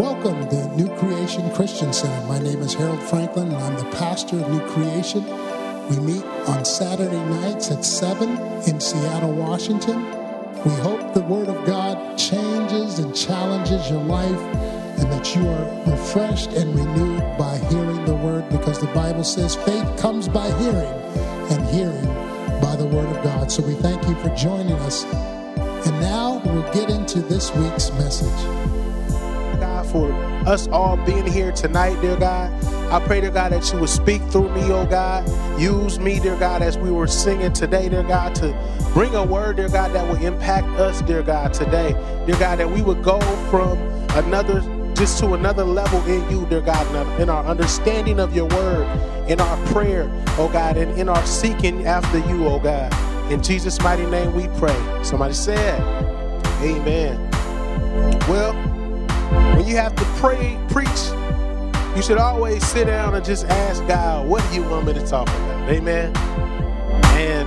Welcome to New Creation Christian Center. My name is Harold Franklin, and I'm the pastor of New Creation. We meet on Saturday nights at 7 in Seattle, Washington. We hope the Word of God changes and challenges your life, and that you are refreshed and renewed by hearing the Word, because the Bible says faith comes by hearing, and hearing by the Word of God. So we thank you for joining us. And now we'll get into this week's message. God, for us all being here tonight, dear God. I pray, dear God, that you would speak through me, oh God. Use me, dear God, as we were singing today, dear God, to bring a word, dear God, that will impact us, dear God, today. Dear God, that we would go from just to another level in you, dear God, in our understanding of your word, in our prayer, oh God, and in our seeking after you, oh God. In Jesus' mighty name we pray. Somebody said, amen. Well, when you have to preach, you should always sit down and just ask God, what do you want me to talk about? Amen. And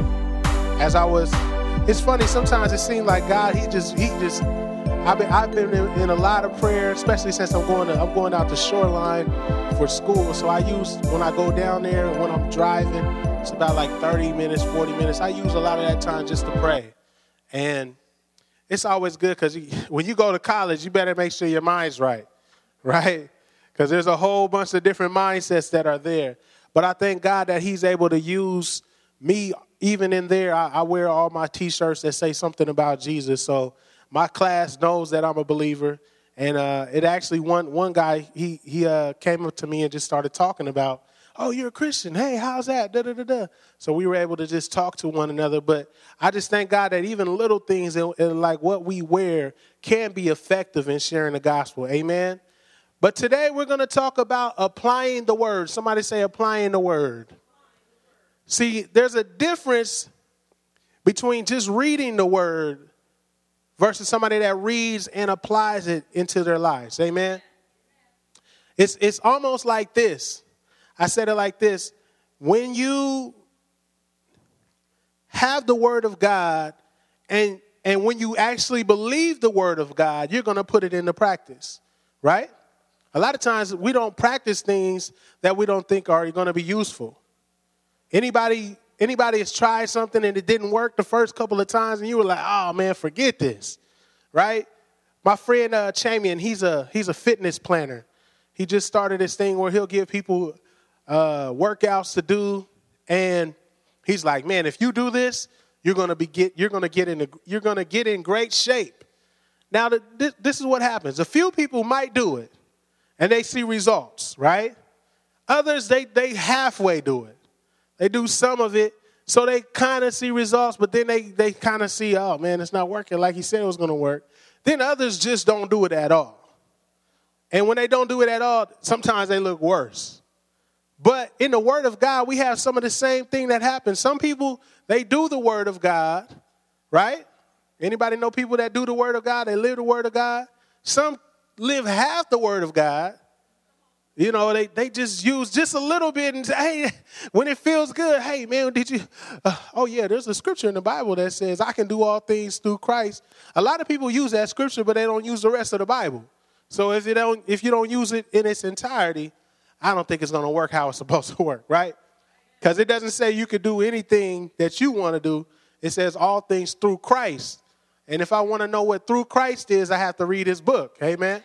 it's funny, sometimes it seems like God, I've been in a lot of prayer, especially since I'm going out to Shoreline for school. So when I go down there, when I'm driving, it's about like 30 minutes, 40 minutes. I use a lot of that time just to pray. And it's always good because when you go to college, you better make sure your mind's right? Because there's a whole bunch of different mindsets that are there. But I thank God that he's able to use me even in there. I wear all my T-shirts that say something about Jesus. So my class knows that I'm a believer. And it actually, one guy, he came up to me and just started talking about, oh, you're a Christian. Hey, how's that? Da, da, da, da. So we were able to just talk to one another. But I just thank God that even little things like what we wear can be effective in sharing the gospel. Amen. But today we're going to talk about applying the word. Somebody say applying the word. See, there's a difference between just reading the word versus somebody that reads and applies it into their lives. Amen. It's almost like this. I said it like this. When you have the word of God and when you actually believe the word of God, you're going to put it into practice, right? A lot of times we don't practice things that we don't think are going to be useful. Anybody has tried something and it didn't work the first couple of times and you were like, oh man, forget this, right? My friend Chamian, he's a fitness planner. He just started this thing where he'll give people workouts to do, and he's like, man, if you do this, you're gonna get in great shape. Now, this is what happens. A few people might do it, and they see results, right? Others, they halfway do it. They do some of it, so they kind of see results, but then they kind of see, oh man, it's not working like he said it was gonna work. Then others just don't do it at all, and when they don't do it at all, sometimes they look worse. But in the word of God, we have some of the same thing that happens. Some people, they do the word of God, right? Anybody know people that do the word of God? They live the word of God. Some live half the word of God. You know, they just use just a little bit and say, hey, when it feels good, hey, man, did you? Oh, yeah, there's a scripture in the Bible that says I can do all things through Christ. A lot of people use that scripture, but they don't use the rest of the Bible. So if you don't use it in its entirety, I don't think it's going to work how it's supposed to work, right? Because it doesn't say you could do anything that you want to do. It says all things through Christ. And if I want to know what through Christ is, I have to read his book. Amen.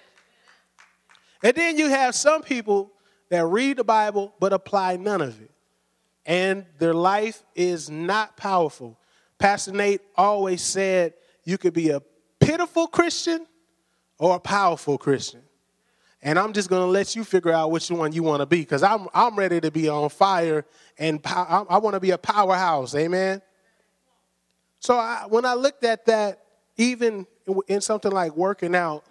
And then you have some people that read the Bible but apply none of it. And their life is not powerful. Pastor Nate always said you could be a pitiful Christian or a powerful Christian. And I'm just going to let you figure out which one you want to be, because I'm ready to be on fire, and I want to be a powerhouse. Amen. So when I looked at that, even in something like working out,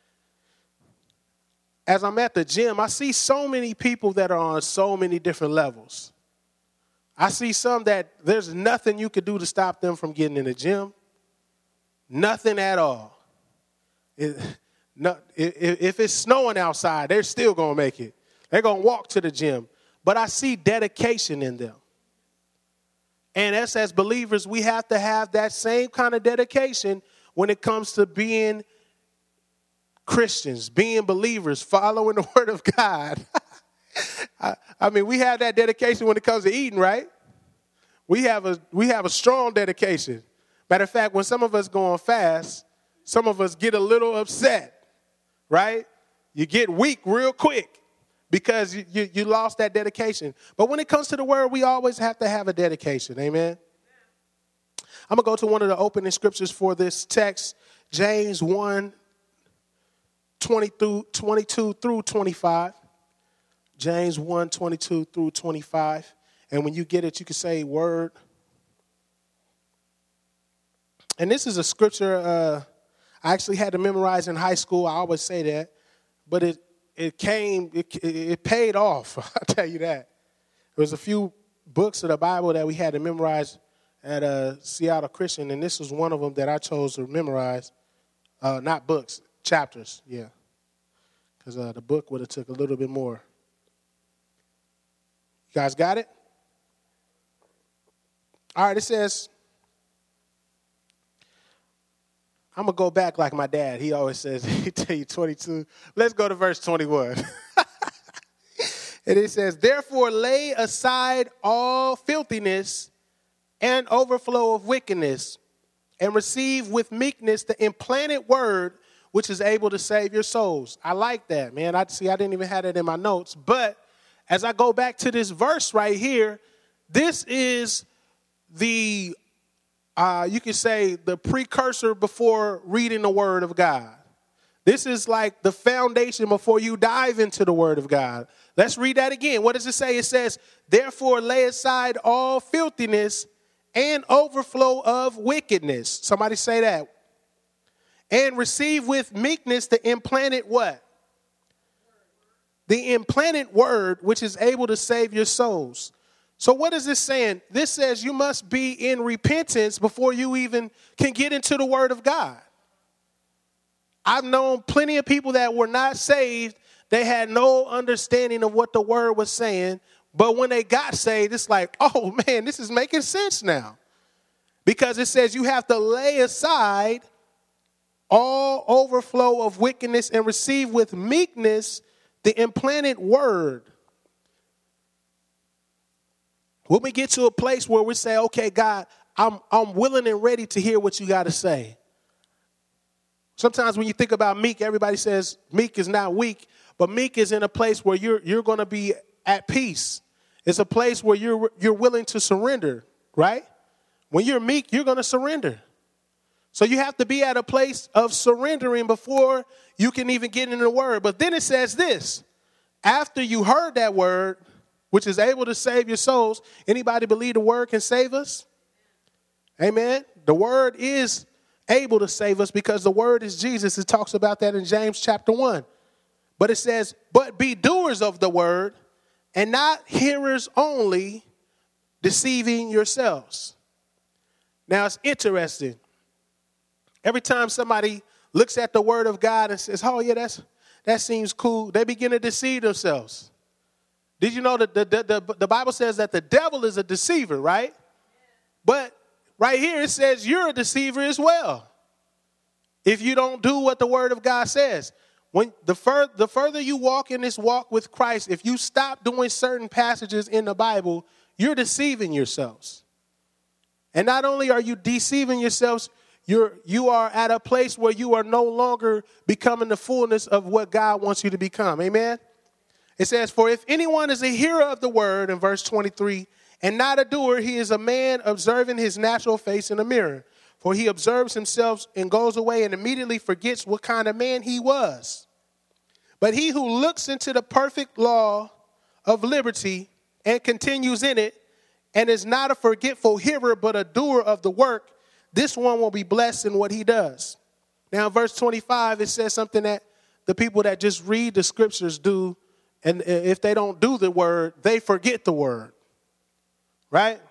as I'm at the gym, I see so many people that are on so many different levels. I see some that there's nothing you could do to stop them from getting in the gym. Nothing at all. If it's snowing outside, they're still going to make it. They're going to walk to the gym. But I see dedication in them. And us as believers, we have to have that same kind of dedication when it comes to being Christians, being believers, following the word of God. I mean, we have that dedication when it comes to eating, right? We have a strong dedication. Matter of fact, when some of us go on fast, some of us get a little upset, right? You get weak real quick because you lost that dedication. But when it comes to the word, we always have to have a dedication. Amen. I'm going to go to one of the opening scriptures for this text, James 1, 22 through 25. James 1, 22 through 25. And when you get it, you can say word. And this is a scripture I actually had to memorize in high school. I always say that. But it paid off. I'll tell you that. There was a few books of the Bible that we had to memorize at Seattle Christian, and this was one of them that I chose to memorize. Not books, chapters, yeah. Because the book would have took a little bit more. You guys got it? All right, it says, I'm going to go back like my dad. He always says, he tell you 22. Let's go to verse 21. And it says, therefore lay aside all filthiness and overflow of wickedness, and receive with meekness the implanted word, which is able to save your souls. I like that, man. I didn't even have it in my notes. But as I go back to this verse right here, this is the, you could say, the precursor before reading the word of God. This is like the foundation before you dive into the word of God. Let's read that again. What does it say? It says, therefore lay aside all filthiness and overflow of wickedness. Somebody say that. And receive with meekness the implanted what? The implanted word, which is able to save your souls. So what is this saying? This says you must be in repentance before you even can get into the word of God. I've known plenty of people that were not saved. They had no understanding of what the word was saying. But when they got saved, it's like, oh, man, this is making sense now. Because it says you have to lay aside all overflow of wickedness and receive with meekness the implanted word. When we get to a place where we say, okay, God, I'm willing and ready to hear what you got to say. Sometimes when you think about meek, everybody says meek is not weak, but meek is in a place where you're going to be at peace. It's a place where you're willing to surrender, right? When you're meek, you're going to surrender. So you have to be at a place of surrendering before you can even get into the word. But then it says this, after you heard that word, which is able to save your souls, anybody believe the word can save us? Amen. The word is able to save us because the word is Jesus. It talks about that in James chapter 1. But it says, but be doers of the word and not hearers only, deceiving yourselves. Now it's interesting. Every time somebody looks at the word of God and says, oh, yeah, that seems cool, they begin to deceive themselves. Did you know that the Bible says that the devil is a deceiver, right? But right here it says you're a deceiver as well if you don't do what the word of God says. When the further you walk in this walk with Christ, if you stop doing certain passages in the Bible, you're deceiving yourselves. And not only are you deceiving yourselves, you are at a place where you are no longer becoming the fullness of what God wants you to become. Amen? It says, for if anyone is a hearer of the word, in verse 23, and not a doer, he is a man observing his natural face in a mirror. For he observes himself and goes away and immediately forgets what kind of man he was. But he who looks into the perfect law of liberty and continues in it, and is not a forgetful hearer, but a doer of the work, this one will be blessed in what he does. Now, in verse 25, it says something that the people that just read the scriptures do, and if they don't do the word, they forget the word. Right?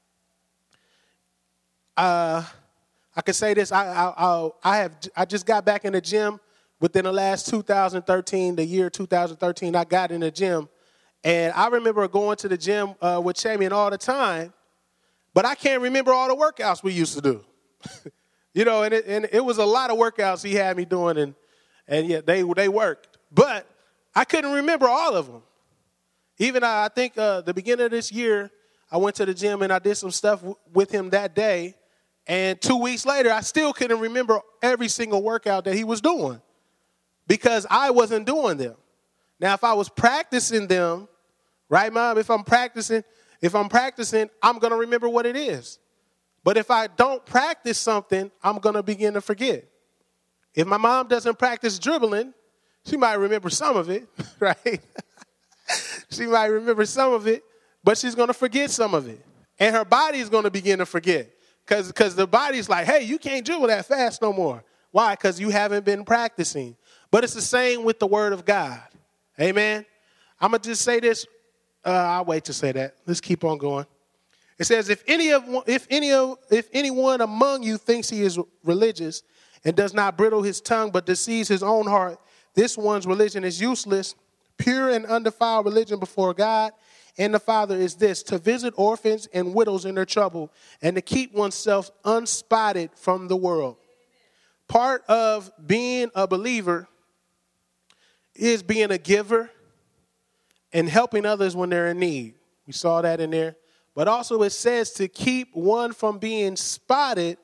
I can say this. I just got back in the gym within the last 2013, the year 2013. I got in the gym, and I remember going to the gym with Chamian all the time, but I can't remember all the workouts we used to do. You know, and it was a lot of workouts he had me doing, And yet they worked. But I couldn't remember all of them. Even I think the beginning of this year, I went to the gym and I did some stuff with him that day. And 2 weeks later, I still couldn't remember every single workout that he was doing because I wasn't doing them. Now, if I was practicing them, right, Mom? If I'm practicing, I'm going to remember what it is. But if I don't practice something, I'm going to begin to forget. If my mom doesn't practice dribbling, she might remember some of it, right? She might remember some of it, but she's going to forget some of it. And her body is going to begin to forget. Because the body's like, hey, you can't dribble that fast no more. Why? Because you haven't been practicing. But it's the same with the word of God. Amen. I'm going to just say this. I'll wait to say that. Let's keep on going. It says, if anyone among you thinks he is religious and does not bridle his tongue but deceives his own heart, this one's religion is useless. Pure and undefiled religion before God and the Father is this, to visit orphans and widows in their trouble and to keep oneself unspotted from the world. Part of being a believer is being a giver and helping others when they're in need. We saw that in there. But also it says to keep one from being spotted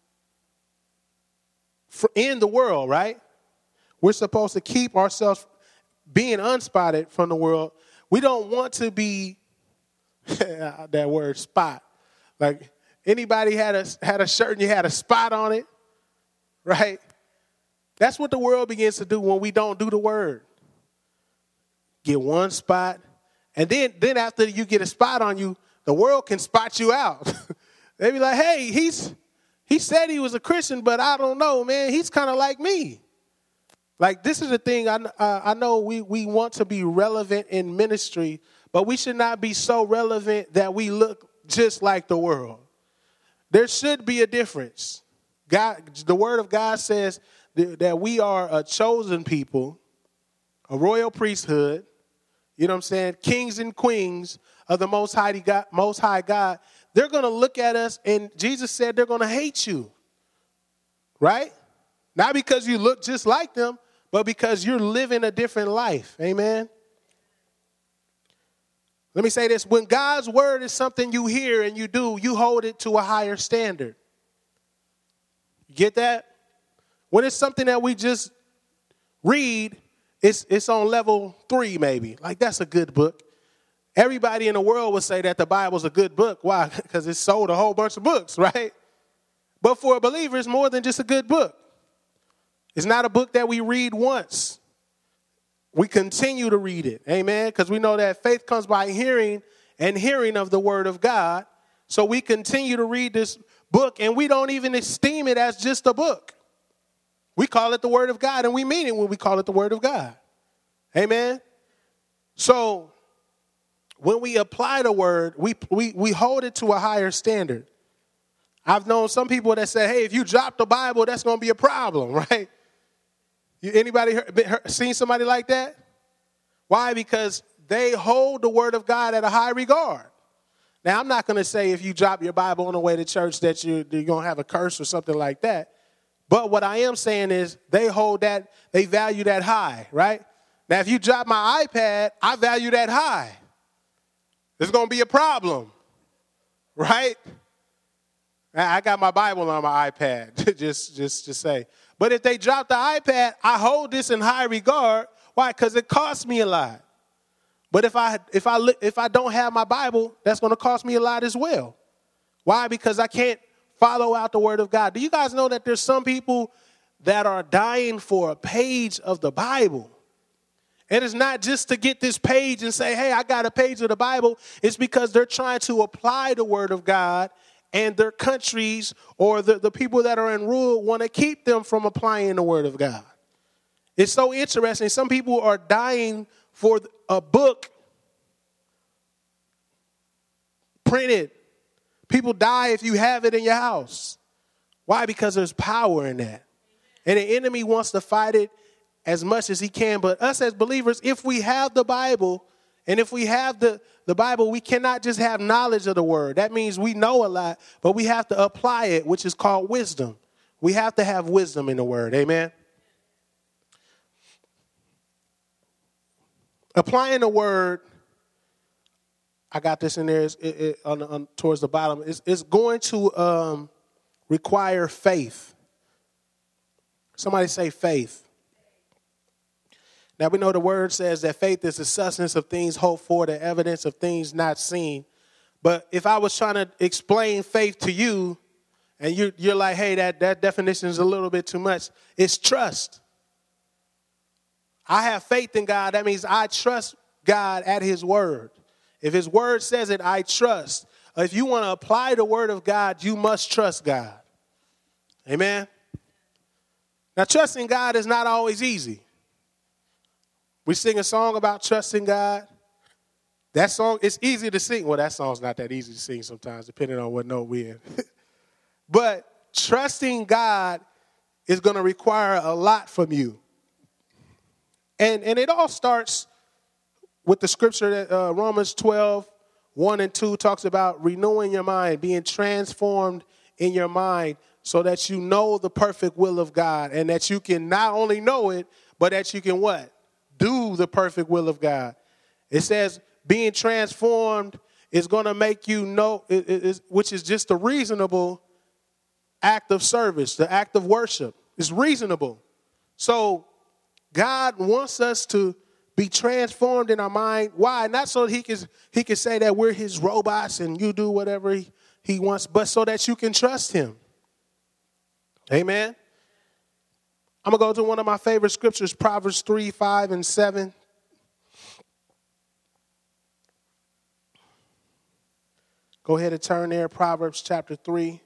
in the world, right? We're supposed to keep ourselves being unspotted from the world. We don't want to be, that word spot. Like anybody had a shirt and you had a spot on it, right? That's what the world begins to do when we don't do the word. Get one spot. And then after you get a spot on you, the world can spot you out. They be like, hey, he said he was a Christian, but I don't know, man. He's kind of like me. Like, this is the thing. I know we want to be relevant in ministry, but we should not be so relevant that we look just like the world. There should be a difference. God, the word of God says that we are a chosen people, a royal priesthood, you know what I'm saying, kings and queens of the Most High God. They're going to look at us, and Jesus said they're going to hate you, right? Not because you look just like them, but because you're living a different life. Amen. Let me say this. When God's word is something you hear and you do, you hold it to a higher standard. You get that? When it's something that we just read, it's on level 3 maybe. Like, that's a good book. Everybody in the world would say that the Bible's a good book. Why? Because it's sold a whole bunch of books, right? But for a believer, it's more than just a good book. It's not a book that we read once. We continue to read it. Amen. Because we know that faith comes by hearing and hearing of the word of God. So we continue to read this book and we don't even esteem it as just a book. We call it the word of God and we mean it when we call it the word of God. Amen. So when we apply the word, we hold it to a higher standard. I've known some people that say, hey, if you drop the Bible, that's going to be a problem, right? Anybody seen somebody like that? Why? Because they hold the word of God at a high regard. Now, I'm not going to say if you drop your Bible on the way to church that you're going to have a curse or something like that. But what I am saying is they hold that, they value that high, right? Now, if you drop my iPad, I value that high. There's going to be a problem, right? I got my Bible on my iPad, just to say. But if they drop the iPad, I hold this in high regard. Why? Because it costs me a lot. But if I don't have my Bible, that's going to cost me a lot as well. Why? Because I can't follow out the word of God. Do you guys know that there's some people that are dying for a page of the Bible? And it's not just to get this page and say, hey, I got a page of the Bible. It's because they're trying to apply the word of God. And their countries or the people that are in rule want to keep them from applying the word of God. It's so interesting. Some people are dying for a book printed. People die if you have it in your house. Why? Because there's power in that. And the enemy wants to fight it as much as he can. But us as believers, if we have the Bible, and if we have the Bible, we cannot just have knowledge of the word. That means we know a lot, but we have to apply it, which is called wisdom. We have to have wisdom in the word. Amen. applying the word, I got this in there towards the bottom. It's going to require faith. Somebody say faith. Now we know the word says that faith is the substance of things hoped for, the evidence of things not seen. But if I was trying to explain faith to you, and you're like, hey, that definition is a little bit too much, it's trust. I have faith in God. That means I trust God at his word. If his word says it, I trust. If you want to apply the word of God, you must trust God. Amen. Now, trusting God is not always easy. We sing a song about trusting God. That song, it's easy to sing. Well, that song's not that easy to sing sometimes, depending on what note we're in. But trusting God is going to require a lot from you. And it all starts with the scripture that Romans 12, 1 and 2 talks about renewing your mind, being transformed in your mind so that you know the perfect will of God and that you can not only know it, but that you can what? Do the perfect will of God. It says being transformed is going to make you know, which is just a reasonable act of service, the act of worship. It's reasonable. So God wants us to be transformed in our mind. Why? Not so that he can say that we're his robots and you do whatever he wants, but so that you can trust him. Amen. I'm going to go to one of my favorite scriptures, Proverbs 3, 5, and 7. Go ahead and turn there, Proverbs chapter 3.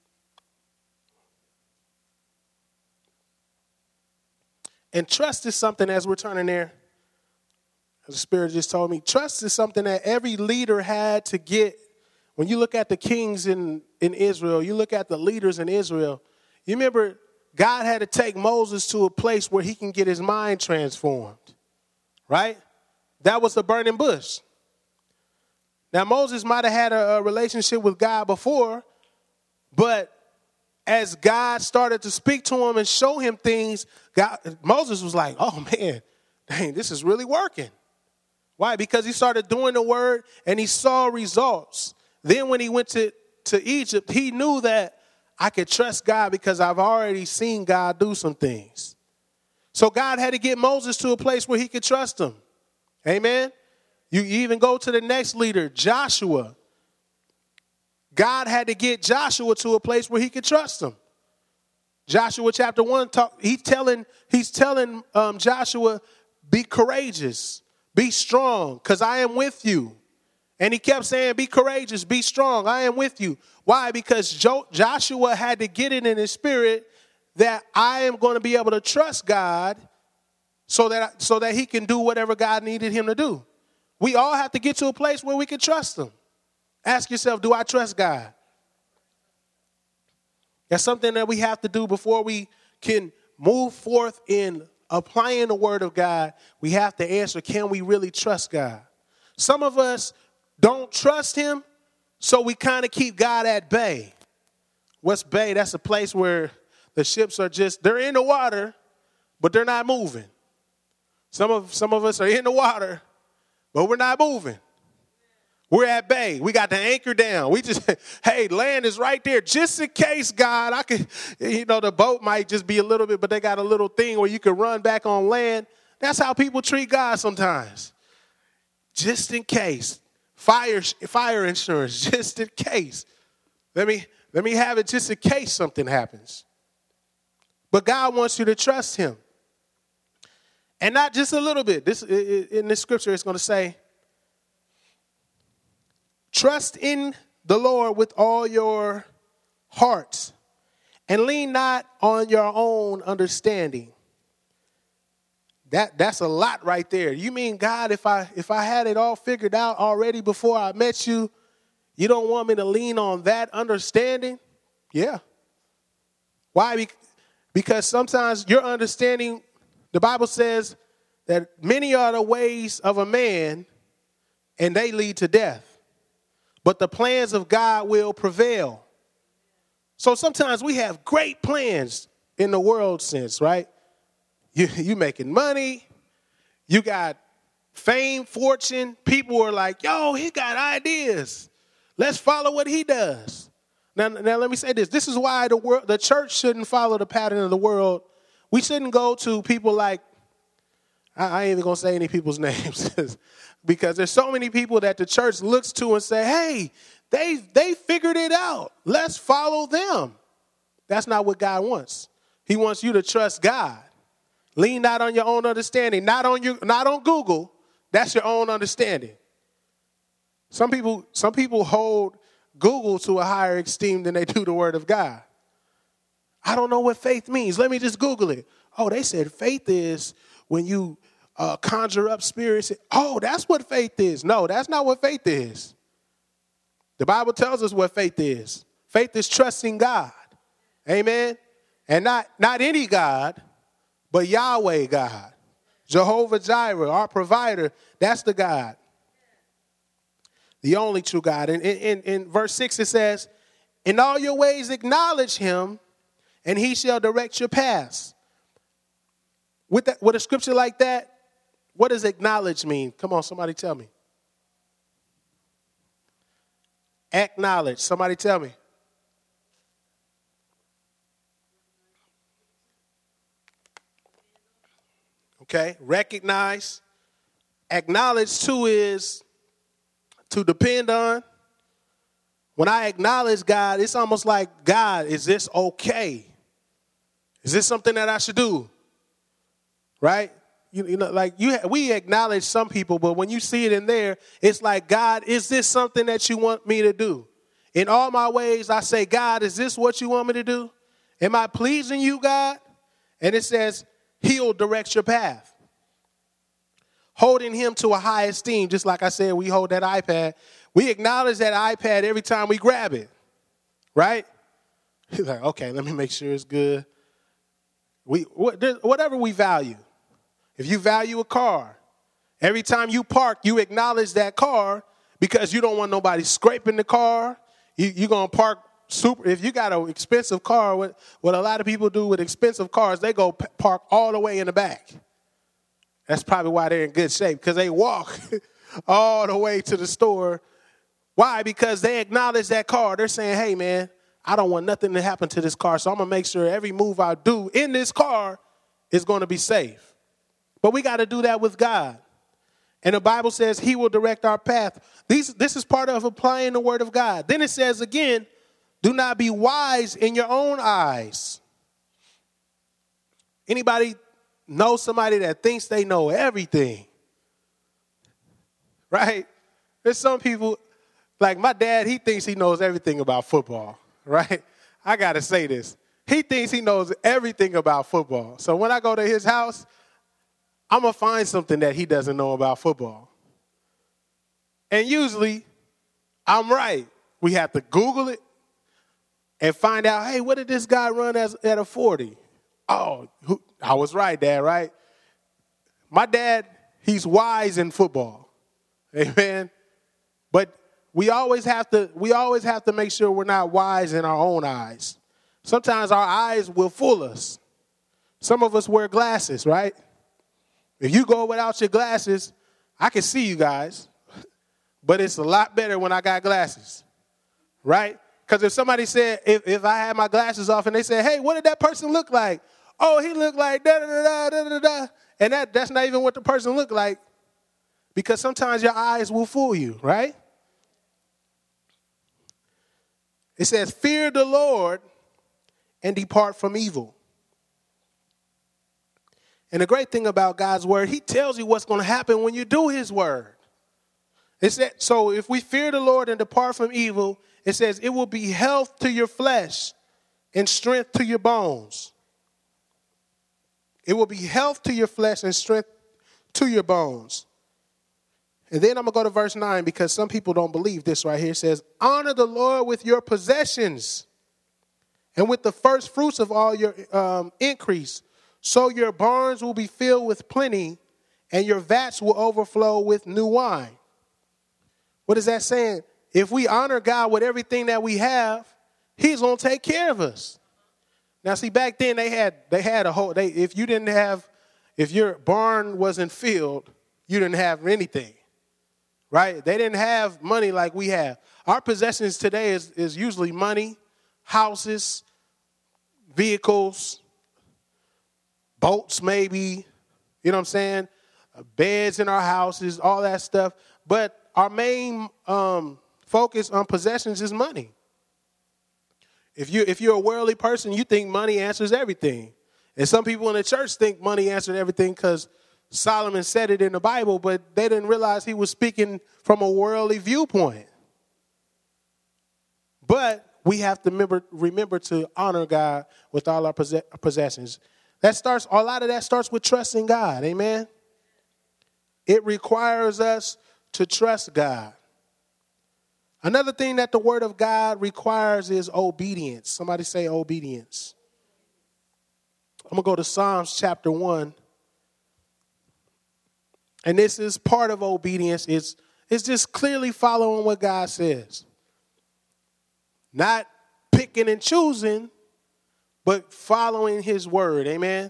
And trust is something, as we're turning there, as the Spirit just told me, trust is something that every leader had to get. When you look at the kings in Israel, you look at the leaders in Israel, you remember God had to take Moses to a place where he can get his mind transformed, right? That was the burning bush. Now, Moses might have had a relationship with God before, but as God started to speak to him and show him things, Moses was like, oh, man, dang, this is really working. Why? Because he started doing the word and he saw results. Then when he went to Egypt, he knew that I could trust God because I've already seen God do some things. So God had to get Moses to a place where he could trust him. Amen. You even go to the next leader, Joshua. God had to get Joshua to a place where he could trust him. Joshua chapter 1, he's telling Joshua, be courageous, be strong, because I am with you. And he kept saying, be courageous, be strong, I am with you. Why? Because Joshua had to get it in his spirit that I am going to be able to trust God so that he can do whatever God needed him to do. We all have to get to a place where we can trust him. Ask yourself, do I trust God? That's something that we have to do before we can move forth in applying the word of God. We have to answer, can we really trust God? Some of us don't trust him, so we kind of keep God at bay. What's bay? That's a place where the ships are they're in the water, but they're not moving. Some of us are in the water, but we're not moving. We're at bay. We got the anchor down. We just, hey, land is right there. Just in case, God, the boat might just be a little bit, but they got a little thing where you can run back on land. That's how people treat God sometimes. Just in case. Fire insurance, just in case. Let me have it just in case something happens. But God wants you to trust him. And not just a little bit. In this scripture, it's going to say, trust in the Lord with all your hearts and lean not on your own understanding. That's a lot right there. You mean, God, if I had it all figured out already before I met you, you don't want me to lean on that understanding? Yeah. Why? Because sometimes your understanding, the Bible says that many are the ways of a man and they lead to death. But the plans of God will prevail. So sometimes we have great plans in the world sense, right? You making money. You got fame, fortune, people are like, yo, he got ideas. Let's follow what he does. Now let me say this. This is why the church shouldn't follow the pattern of the world. We shouldn't go to people like, I ain't even going to say any people's names because there's so many people that the church looks to and say, hey, they figured it out. Let's follow them. That's not what God wants. He wants you to trust God. Lean not on your own understanding, not on Google. That's your own understanding. Some people hold Google to a higher esteem than they do the word of God. I don't know what faith means. Let me just Google it. Oh, they said faith is when you conjure up spirits. Oh, that's what faith is. No, that's not what faith is. The Bible tells us what faith is. Faith is trusting God. Amen. And not any God, but Yahweh God. Jehovah Jireh, our provider. That's the God. The only true God. And in verse 6 it says, in all your ways acknowledge him, and he shall direct your paths. With a scripture like that, what does acknowledge mean? Come on, somebody tell me. Acknowledge. Somebody tell me. Okay, recognize. Acknowledge too is to depend on. When I acknowledge God, it's almost like, God, is this okay? Is this something that I should do? Right? We acknowledge some people, but when you see it in there, it's like, God, is this something that you want me to do? In all my ways, I say, God, is this what you want me to do? Am I pleasing you, God? And it says, he'll direct your path. Holding him to a high esteem, just like I said, we hold that iPad. We acknowledge that iPad every time we grab it, right? He's like, okay, let me make sure it's good. Whatever we value. If you value a car, every time you park, you acknowledge that car because you don't want nobody scraping the car. You're going to park super. If you got an expensive car, what a lot of people do with expensive cars, they go park all the way in the back. That's probably why they're in good shape, because they walk all the way to the store. Why? Because they acknowledge that car. They're saying, hey, man, I don't want nothing to happen to this car, so I'm going to make sure every move I do in this car is going to be safe. But we got to do that with God. And the Bible says he will direct our path. This is part of applying the word of God. Then it says again, do not be wise in your own eyes. Anybody know somebody that thinks they know everything? Right? There's some people, like my dad, he thinks he knows everything about football, right? I got to say this. He thinks he knows everything about football. So when I go to his house, I'm going to find something that he doesn't know about football. And usually, I'm right. We have to Google it and find out, hey, what did this guy run at a 40? Oh, I was right, Dad, right? My dad, he's wise in football. Amen. But we always have to make sure we're not wise in our own eyes. Sometimes our eyes will fool us. Some of us wear glasses, right? If you go without your glasses, I can see you guys, but it's a lot better when I got glasses, right? Because if somebody said, if I had my glasses off and they said, hey, what did that person look like? Oh, he looked like da-da-da-da-da-da-da. And that's not even what the person looked like, because sometimes your eyes will fool you, right? It says, fear the Lord and depart from evil. And the great thing about God's word, he tells you what's going to happen when you do his word. It said, so if we fear the Lord and depart from evil, it says it will be health to your flesh and strength to your bones. It will be health to your flesh and strength to your bones. And then I'm going to go to verse 9, because some people don't believe this right here. It says, honor the Lord with your possessions and with the first fruits of all your increase. So your barns will be filled with plenty, and your vats will overflow with new wine. What is that saying? If we honor God with everything that we have, he's going to take care of us. Now, see, back then they had a whole, if your barn wasn't filled, you didn't have anything, right? They didn't have money like we have. Our possessions today is usually money, houses, vehicles, boats maybe, you know what I'm saying? Beds in our houses, all that stuff. But our main focus on possessions is money. If you're a worldly person, you think money answers everything. And some people in the church think money answered everything because Solomon said it in the Bible, but they didn't realize he was speaking from a worldly viewpoint. But we have to remember to honor God with all our possessions. A lot of that starts with trusting God. Amen. It requires us to trust God. Another thing that the word of God requires is obedience. Somebody say obedience. I'm going to go to Psalms chapter 1. And this is part of obedience. It's just clearly following what God says. Not picking and choosing, but following his word. Amen.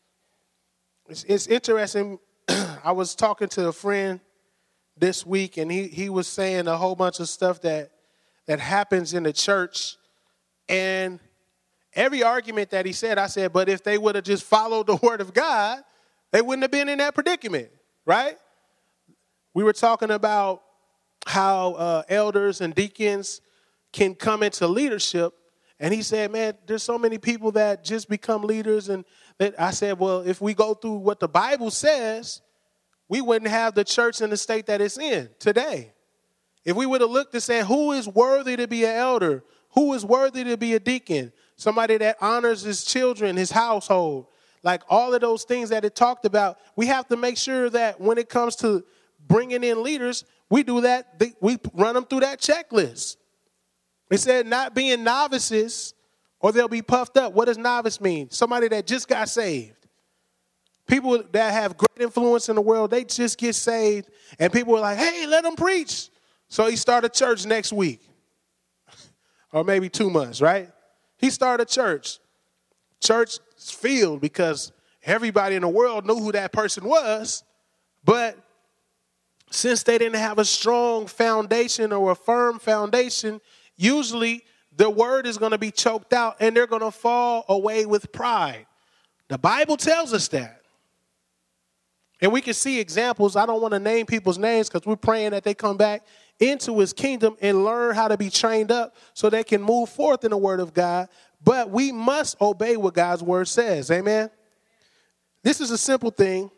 It's interesting. I was talking to a friend this week, and he was saying a whole bunch of stuff that happens in the church. And every argument that he said, I said, but if they would have just followed the word of God, they wouldn't have been in that predicament, right? We were talking about how elders and deacons can come into leadership. And he said, man, there's so many people that just become leaders. And I said, well, if we go through what the Bible says, we wouldn't have the church in the state that it's in today. If we would have looked and said, who is worthy to be an elder? Who is worthy to be a deacon? Somebody that honors his children, his household. Like all of those things that it talked about, we have to make sure that when it comes to bringing in leaders, we do that. We run them through that checklist. It said not being novices or they'll be puffed up. What does novice mean? Somebody that just got saved. People that have great influence in the world, they just get saved. And people are like, hey, let them preach. So he started church next week. Or maybe 2 months, right? He started church. Church filled because everybody in the world knew who that person was. But since they didn't have a strong foundation or a firm foundation, usually the word is going to be choked out and they're going to fall away with pride. The Bible tells us that. And we can see examples. I don't want to name people's names because we're praying that they come back into his kingdom and learn how to be trained up so they can move forth in the word of God. But we must obey what God's word says. Amen. This is a simple thing.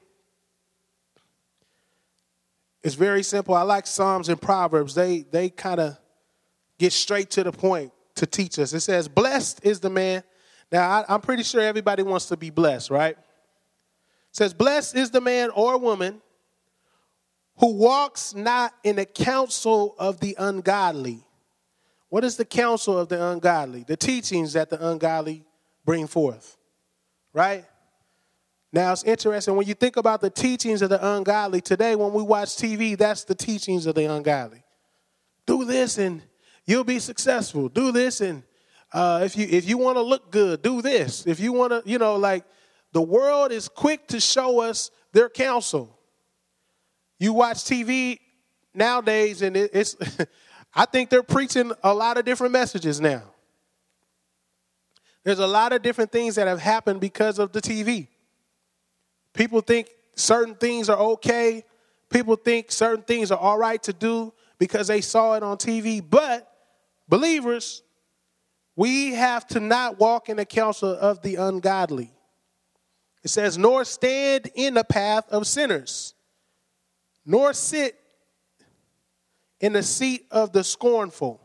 It's very simple. I like Psalms and Proverbs. They kind of get straight to the point to teach us. It says, blessed is the man. Now, I'm pretty sure everybody wants to be blessed, right? It says, blessed is the man or woman who walks not in the counsel of the ungodly. What is the counsel of the ungodly? The teachings that the ungodly bring forth, right? Now, it's interesting. When you think about the teachings of the ungodly, today when we watch TV, that's the teachings of the ungodly. Do this and you'll be successful. Do this and if you want to look good, do this. If you want to, like the world is quick to show us their counsel. You watch TV nowadays and it's I think they're preaching a lot of different messages now. There's a lot of different things that have happened because of the TV. People think certain things are okay. People think certain things are all right to do because they saw it on TV. But believers, we have to not walk in the counsel of the ungodly. It says, nor stand in the path of sinners, nor sit in the seat of the scornful.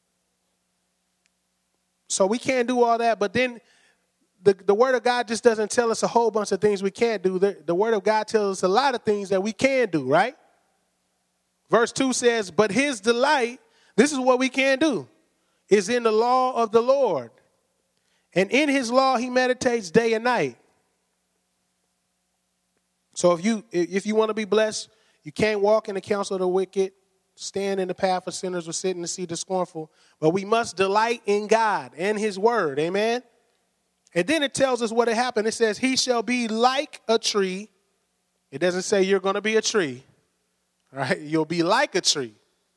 So we can't do all that, but then the word of God just doesn't tell us a whole bunch of things we can't do. The word of God tells us a lot of things that we can do, right? Verse 2 says, but his delight, this is what we can do, is in the law of the Lord. And in his law he meditates day and night. So if you want to be blessed, you can't walk in the counsel of the wicked, stand in the path of sinners, or sit in the seat of the scornful. But we must delight in God and his word. Amen. And then it tells us what had happened. It says, he shall be like a tree It doesn't say you're going to be a tree. All right? You'll be like a tree.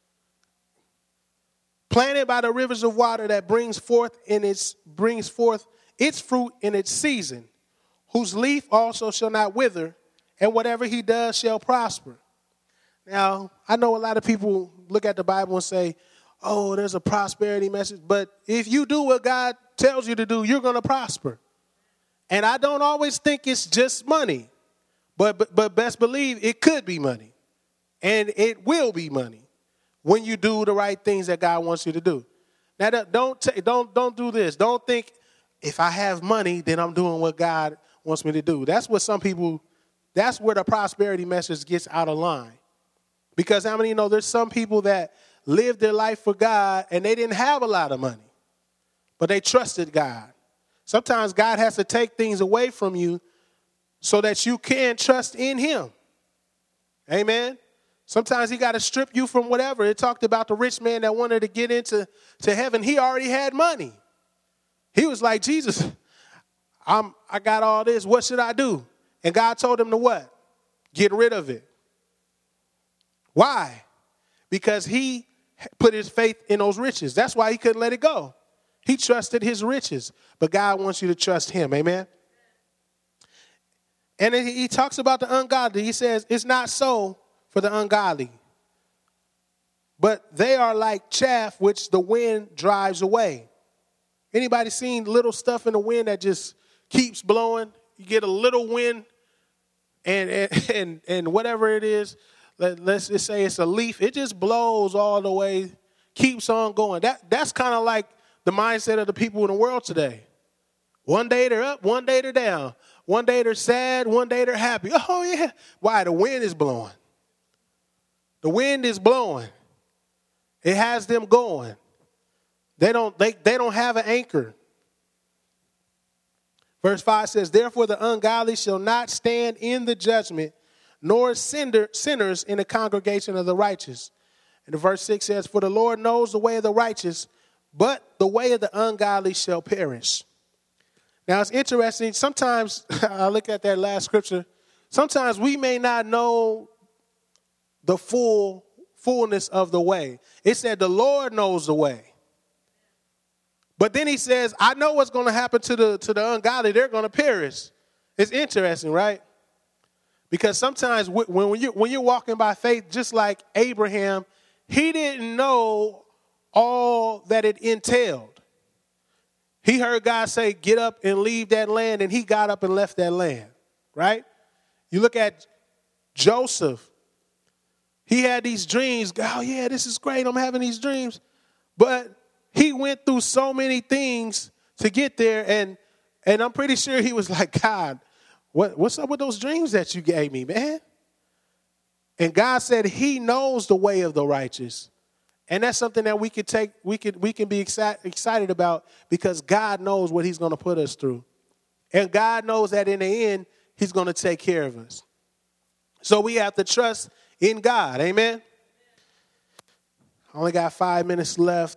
Planted by the rivers of water that brings forth its fruit in its season, whose leaf also shall not wither, and whatever he does shall prosper. Now, I know a lot of people look at the Bible and say, oh, there's a prosperity message. But if you do what God tells you to do, you're going to prosper. And I don't always think it's just money. But best believe it could be money. And it will be money when you do the right things that God wants you to do. Now, don't do this. Don't think if I have money, then I'm doing what God wants me to do. That's where the prosperity message gets out of line. Because how many know there's some people that lived their life for God and they didn't have a lot of money, but they trusted God. Sometimes God has to take things away from you so that you can trust in him. Amen. Sometimes he got to strip you from whatever. It talked about the rich man that wanted to get into heaven. He already had money. He was like, Jesus, I got all this. What should I do? And God told him to what? Get rid of it. Why? Because he put his faith in those riches. That's why he couldn't let it go. He trusted his riches. But God wants you to trust him. Amen. And he talks about the ungodly. He says, it's not so for the ungodly, but they are like chaff which the wind drives away. Anybody seen little stuff in the wind that just keeps blowing? You get a little wind and whatever it is, let's just say it's a leaf. It just blows all the way, keeps on going. That's kind of like the mindset of the people in the world today. One day they're up, one day they're down. One day they're sad, one day they're happy. Oh, yeah. Why? The wind is blowing. The wind is blowing. It has them going. They don't have an anchor. Verse 5 says, therefore the ungodly shall not stand in the judgment, nor sinners in the congregation of the righteous. And verse 6 says, for the Lord knows the way of the righteous, but the way of the ungodly shall perish. Now, it's interesting. Sometimes I look at that last scripture. Sometimes we may not know the fullness of the way. It said the Lord knows the way. But then he says, I know what's going to happen to the ungodly. They're going to perish. It's interesting, right? Because sometimes when you're walking by faith, just like Abraham, he didn't know all that it entailed. He heard God say, get up and leave that land, and he got up and left that land, right? You look at Joseph. He had these dreams. Oh, yeah, this is great. I'm having these dreams. But he went through so many things to get there, and I'm pretty sure he was like, God, what's up with those dreams that you gave me, man? And God said he knows the way of the righteous. And that's something that we can be excited about because God knows what he's going to put us through. And God knows that in the end, he's going to take care of us. So we have to trust in God. Amen. I only got 5 minutes left.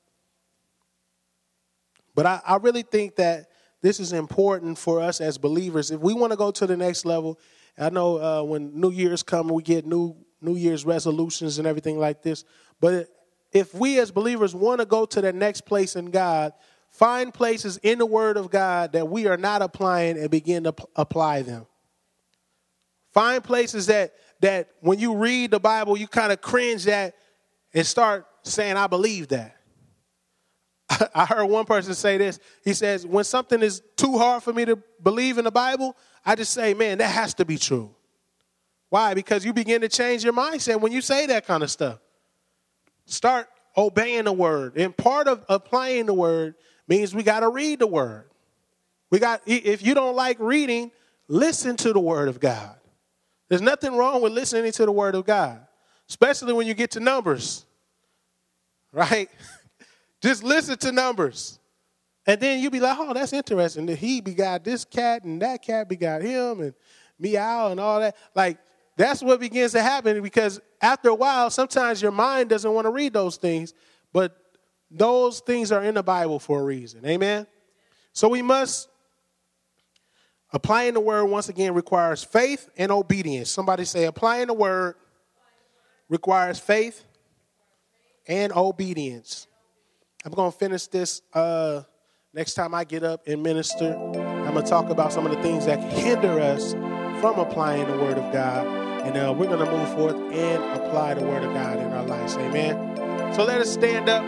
But I really think that this is important for us as believers. If we want to go to the next level, I know when New Year's come, we get New Year's resolutions and everything like this. But if we as believers want to go to the next place in God, find places in the Word of God that we are not applying and begin to apply them. Find places that when you read the Bible, you kind of cringe at and start saying, I believe that. I heard one person say this. He says, when something is too hard for me to believe in the Bible, I just say, man, that has to be true. Why? Because you begin to change your mindset when you say that kind of stuff. Start obeying the word. And part of applying the word means we got to read the word. If you don't like reading, listen to the word of God. There's nothing wrong with listening to the word of God, especially when you get to Numbers, right? Just listen to Numbers. And then you'll be like, oh, that's interesting. That he begot this cat and that cat begot him and meow and all that. Like, that's what begins to happen because after a while, sometimes your mind doesn't want to read those things, but those things are in the Bible for a reason. Amen? So we must Applying the word, once again, requires faith and obedience. Somebody say, applying the word requires faith and obedience. I'm going to finish this next time I get up and minister. I'm going to talk about some of the things that hinder us from applying the word of God. And we're going to move forth and apply the word of God in our lives. Amen. So let us stand up.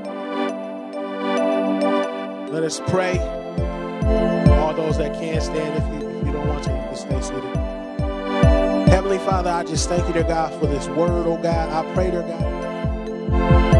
Let us pray. All those that can't stand, if you don't want to, you can stay seated. Heavenly Father, I just thank you, dear God, for this word, oh God. I pray, dear God.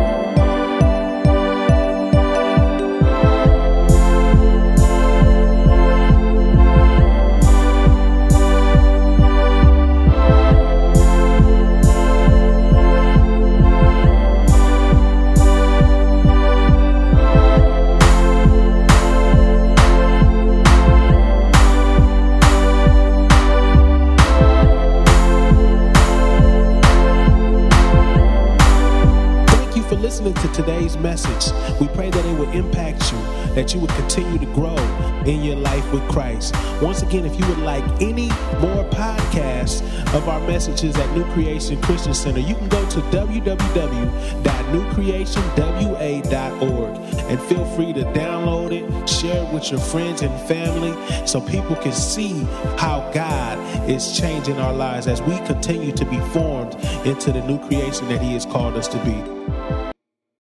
Listening to today's message, we pray that it would impact you, that you would continue to grow in your life with Christ. Once again, if you would like any more podcasts of our messages at New Creation Christian Center, you can go to www.newcreationwa.org and feel free to download it, share it with your friends and family so people can see how God is changing our lives as we continue to be formed into the new creation that He has called us to be.